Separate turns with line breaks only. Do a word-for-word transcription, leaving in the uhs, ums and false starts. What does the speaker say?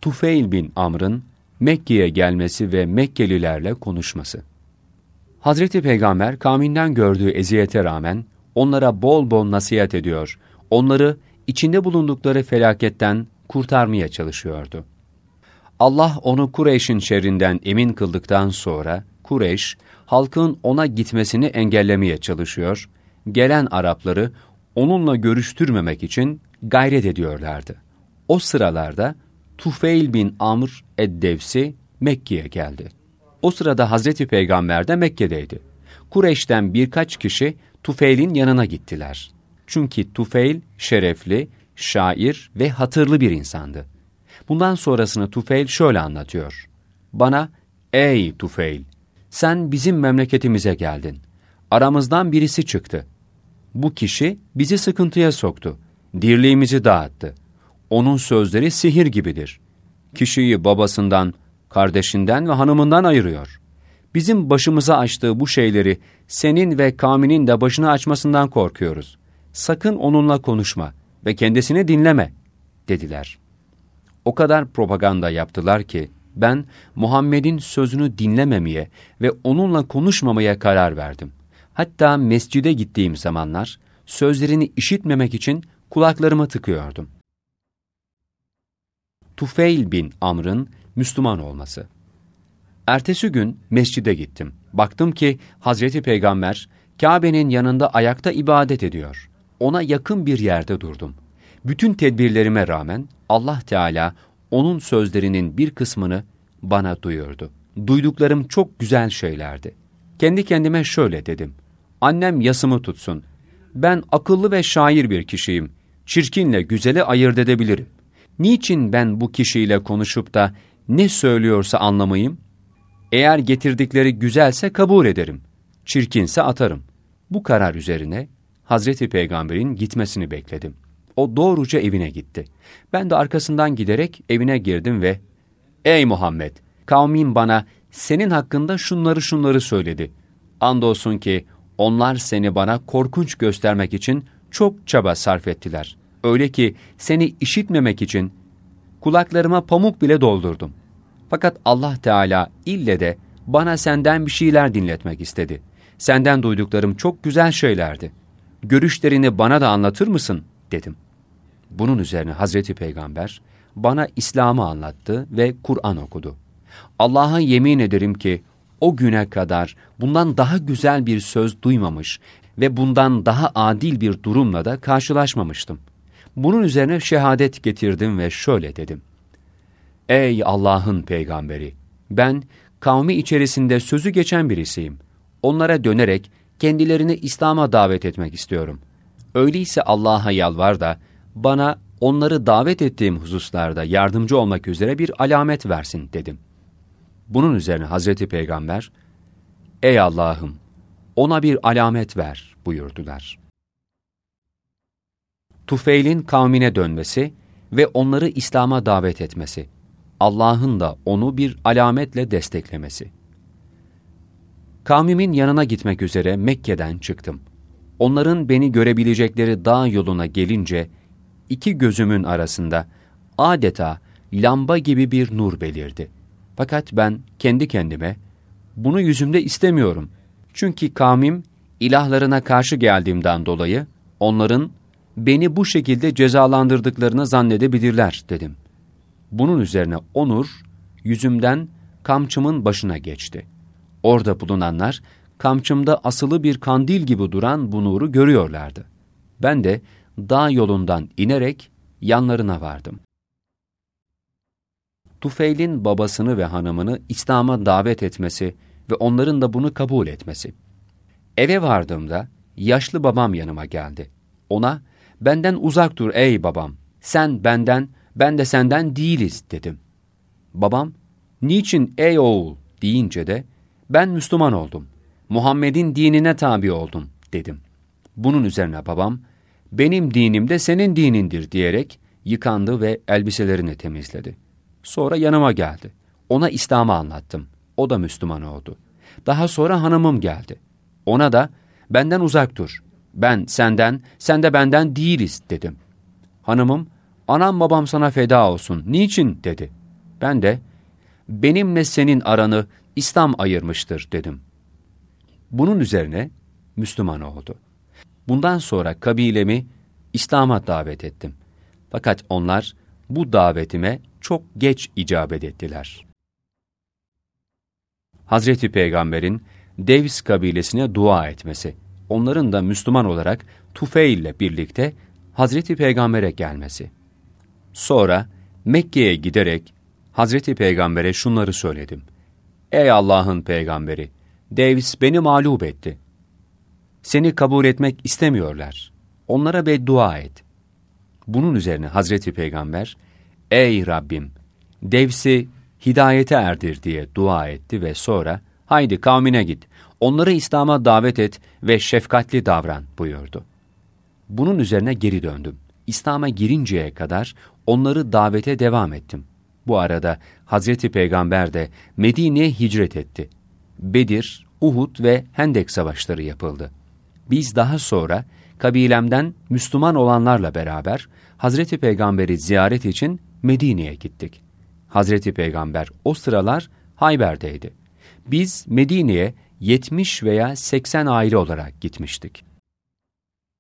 Tufeil bin Amr'ın Mekke'ye gelmesi ve Mekkelilerle konuşması. Hazreti Peygamber kavminden gördüğü eziyete rağmen onlara bol bol nasihat ediyor, onları içinde bulundukları felaketten kurtarmaya çalışıyordu. Allah onu Kureyş'in şerrinden emin kıldıktan sonra Kureyş, halkın ona gitmesini engellemeye çalışıyor, gelen Arapları onunla görüştürmemek için gayret ediyorlardı. O sıralarda Tufeil bin Amr ed-Devsi Mekke'ye geldi. O sırada Hazreti Peygamber de Mekke'deydi. Kureyş'ten birkaç kişi Tufeil'in yanına gittiler. Çünkü Tufeil şerefli, şair ve hatırlı bir insandı. Bundan sonrasını Tufeil şöyle anlatıyor. Bana, ey Tufeil, sen bizim memleketimize geldin. Aramızdan birisi çıktı. Bu kişi bizi sıkıntıya soktu. Dirliğimizi dağıttı. Onun sözleri sihir gibidir. Kişiyi babasından, kardeşinden ve hanımından ayırıyor. Bizim başımıza açtığı bu şeyleri senin ve kavminin de başına açmasından korkuyoruz. Sakın onunla konuşma ve kendisini dinleme, dediler. O kadar propaganda yaptılar ki ben Muhammed'in sözünü dinlememeye ve onunla konuşmamaya karar verdim. Hatta mescide gittiğim zamanlar sözlerini işitmemek için kulaklarımı tıkıyordum. Tufeil bin Amr'ın Müslüman olması. Ertesi gün mescide gittim. Baktım ki Hazreti Peygamber Kabe'nin yanında ayakta ibadet ediyor. Ona yakın bir yerde durdum. Bütün tedbirlerime rağmen Allah Teala onun sözlerinin bir kısmını bana duyurdu. Duyduklarım çok güzel şeylerdi. Kendi kendime şöyle dedim. Annem yasımı tutsun. Ben akıllı ve şair bir kişiyim. Çirkinle güzeli ayırt edebilirim. Niçin ben bu kişiyle konuşup da ne söylüyorsa anlamayayım? Eğer getirdikleri güzelse kabul ederim. Çirkinse atarım. Bu karar üzerine Hazreti Peygamber'in gitmesini bekledim. O doğruca evine gitti. Ben de arkasından giderek evine girdim ve ''Ey Muhammed, kavmin bana senin hakkında şunları şunları söyledi. Andolsun ki onlar seni bana korkunç göstermek için çok çaba sarf ettiler. Öyle ki seni işitmemek için kulaklarıma pamuk bile doldurdum. Fakat Allah Teala ille de bana senden bir şeyler dinletmek istedi. Senden duyduklarım çok güzel şeylerdi. Görüşlerini bana da anlatır mısın?'' dedim. Bunun üzerine Hazreti Peygamber bana İslam'ı anlattı ve Kur'an okudu. Allah'a yemin ederim ki o güne kadar bundan daha güzel bir söz duymamış ve bundan daha adil bir durumla da karşılaşmamıştım. Bunun üzerine şehadet getirdim ve şöyle dedim. Ey Allah'ın peygamberi! Ben kavmi içerisinde sözü geçen birisiyim. Onlara dönerek kendilerini İslam'a davet etmek istiyorum. Öyleyse Allah'a yalvar da bana onları davet ettiğim hususlarda yardımcı olmak üzere bir alamet versin dedim. Bunun üzerine Hazreti Peygamber, ey Allah'ım, ona bir alamet ver buyurdular. Tufeil'in kavmine dönmesi ve onları İslam'a davet etmesi, Allah'ın da onu bir alametle desteklemesi. Kavmimin yanına gitmek üzere Mekke'den çıktım. Onların beni görebilecekleri dağ yoluna gelince, iki gözümün arasında adeta lamba gibi bir nur belirdi. Fakat ben kendi kendime, bunu yüzümde istemiyorum. Çünkü kavmim ilahlarına karşı geldiğimden dolayı onların beni bu şekilde cezalandırdıklarını zannedebilirler dedim. Bunun üzerine o nur yüzümden kamçımın başına geçti. Orada bulunanlar kamçımda asılı bir kandil gibi duran bu nuru görüyorlardı. Ben de dağ yolundan inerek yanlarına vardım. Tufeil'in babasını ve hanımını İslam'a davet etmesi ve onların da bunu kabul etmesi. Eve vardığımda yaşlı babam yanıma geldi. Ona, benden uzak dur ey babam, sen benden, ben de senden değiliz dedim. Babam, niçin ey oğul deyince de, ben Müslüman oldum, Muhammed'in dinine tabi oldum dedim. Bunun üzerine babam, benim dinim de senin dinindir diyerek yıkandı ve elbiselerini temizledi. Sonra yanıma geldi. Ona İslam'ı anlattım. O da Müslüman oldu. Daha sonra hanımım geldi. Ona da benden uzak dur. Ben senden, sen de benden değiliz dedim. Hanımım, anam babam sana feda olsun. Niçin dedi. Ben de, benimle senin aranı İslam ayırmıştır dedim. Bunun üzerine Müslüman oldu. Bundan sonra kabilemi İslam'a davet ettim. Fakat onlar bu davetime çok geç icabet ettiler. Hazreti Peygamber'in Devs kabilesine dua etmesi, onların da Müslüman olarak Tufeil ile birlikte Hazreti Peygamber'e gelmesi. Sonra Mekke'ye giderek Hazreti Peygamber'e şunları söyledim. Ey Allah'ın peygamberi, Devs beni mağlup etti. Seni kabul etmek istemiyorlar. Onlara beddua et. Bunun üzerine Hazreti Peygamber, ey Rabbim, Devs'i hidayete erdir diye dua etti ve sonra, haydi kavmine git, onları İslam'a davet et ve şefkatli davran buyurdu. Bunun üzerine geri döndüm. İslam'a girinceye kadar onları davete devam ettim. Bu arada Hazreti Peygamber de Medine'ye hicret etti. Bedir, Uhud ve Hendek savaşları yapıldı. Biz daha sonra kabilemden Müslüman olanlarla beraber Hazreti Peygamber'i ziyaret için Medine'ye gittik. Hazreti Peygamber o sıralar Hayber'deydi. Biz Medine'ye yetmiş veya seksen aile olarak gitmiştik.